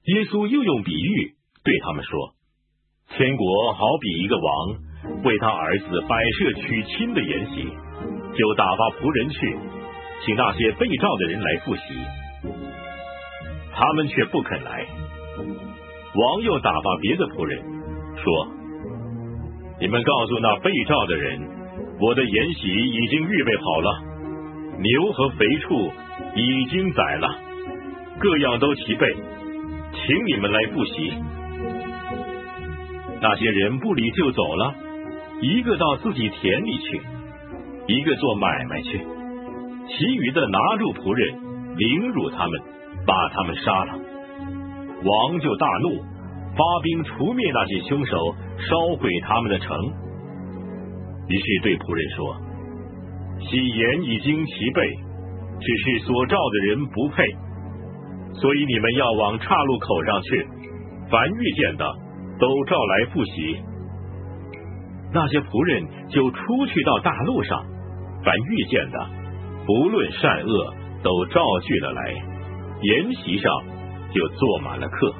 耶稣又用比喻对他们说，天国好比一个王为他儿子摆设娶亲的筵席，就打发仆人去，请那些被召的人来赴席，他们却不肯来。王又打发别的仆人说，你们告诉那被召的人，我的筵席已经预备好了，牛和肥畜已经宰了，各样都齐备，请你们来赴席。那些人不理就走了，一个到自己田里去，一个做买卖去，其余的拿住仆人，凌辱他们，把他们杀了。王就大怒，发兵除灭那些凶手，烧毁他们的城。于是对仆人说，喜筵已经齐备，只是所召的人不配，所以你们要往岔路口上去，凡遇见的都召来赴席。那些仆人就出去到大路上，凡遇见的不论善恶都召聚了来，筵席上就坐满了客。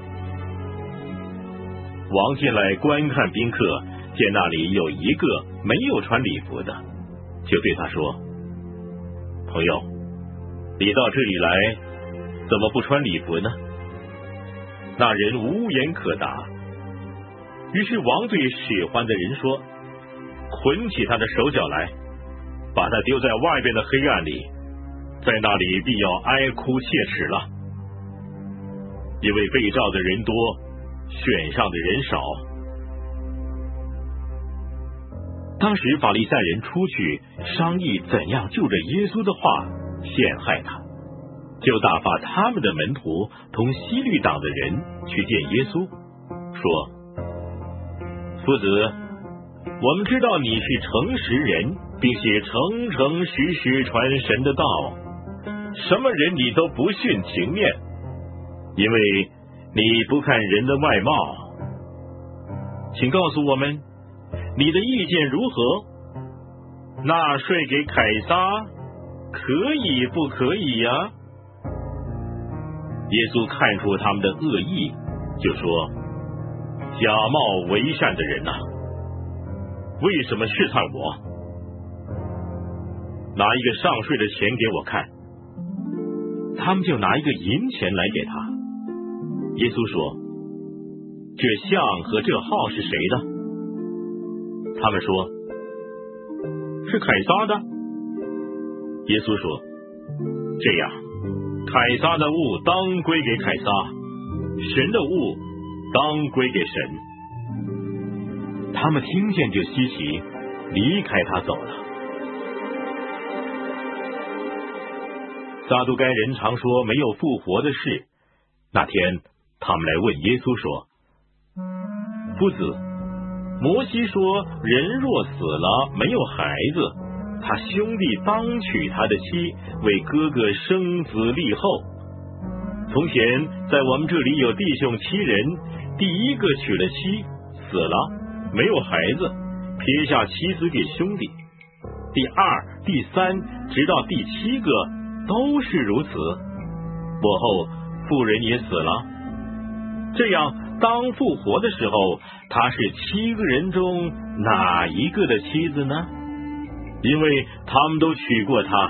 王进来观看宾客，见那里有一个没有穿礼服的，就对他说，朋友，你到这里来怎么不穿礼服呢？那人无言可答。于是王对使唤的人说，捆起他的手脚来，把他丢在外边的黑暗里，在那里必要哀哭切齿了，因为被召的人多，选上的人少。当时法利赛人出去商议怎样就着耶稣的话陷害他，就打发他们的门徒同希律党的人去见耶稣，说，夫子，我们知道你是诚实人，并且诚诚实实传神的道，什么人你都不徇情面，因为你不看人的外貌。请告诉我们，你的意见如何？纳税给凯撒可以不可以呀？耶稣看出他们的恶意，就说，假冒为善的人啊，为什么试探我？拿一个上税的钱给我看。他们就拿一个银钱来给他。耶稣说，这像和这号是谁的？他们说，是凯撒的。耶稣说，这样，凯撒的物当归给凯撒，神的物当归给神。他们听见就稀奇，离开他走了。撒都该人常说没有复活的事，那天他们来问耶稣说，夫子，摩西说人若死了没有孩子，他兄弟当娶他的妻，为哥哥生子立后。从前在我们这里有弟兄7人，第一个娶了妻，死了没有孩子，撇下妻子给兄弟，第2、第3直到第7个都是如此。末后妇人也死了，这样当复活的时候，他是7个人中哪一个的妻子呢？因为他们都娶过他。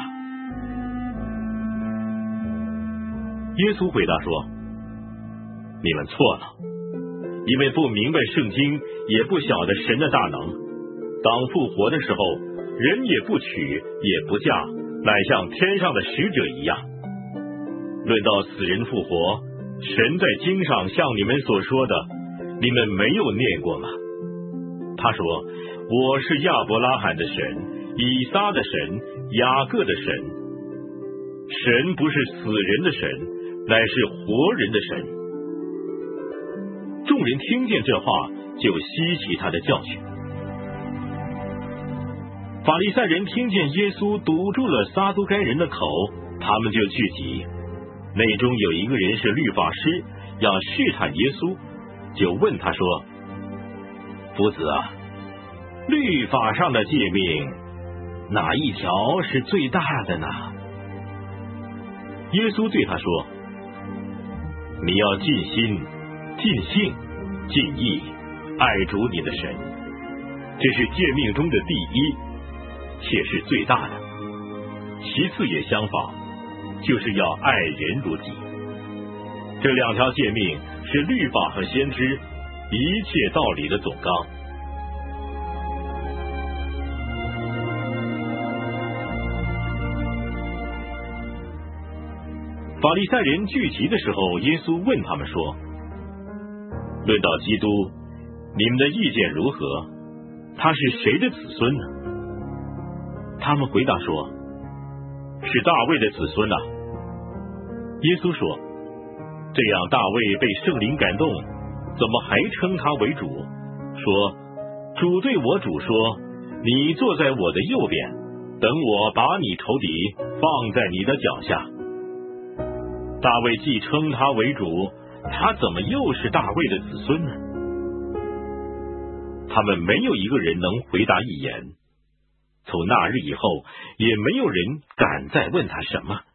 耶稣回答说，你们错了，因为不明白圣经，也不晓得神的大能。当复活的时候，人也不娶也不嫁，乃像天上的使者一样。论到死人复活，神在经上像你们所说的，你们没有念过吗？他说，我是亚伯拉罕的神，以撒的神，雅各的神。神不是死人的神，乃是活人的神。众人听见这话，就稀奇他的教训。法利赛人听见耶稣堵住了撒都该人的口，他们就聚集。内中有一个人是律法师，要试探耶稣，就问他说，夫子啊，律法上的诫命哪一条是最大的呢？耶稣对他说， 你要尽心、尽性、尽意爱主你的神，这是诫命中的第一，且是最大的。其次也相仿，就是要爱人如己。这两条诫命是律法和先知一切道理的总纲。法利赛人聚集的时候，耶稣问他们说：论到基督，你们的意见如何？他是谁的子孙呢？他们回答说：是大卫的子孙啊。耶稣说：这样大卫被圣灵感动，怎么还称他为主？说：主对我主说，你坐在我的右边，等我把你仇敌放在你的脚下。大卫既称他为主，他怎么又是大卫的子孙呢？他们没有一个人能回答一言。从那日以后，也没有人敢再问他什么。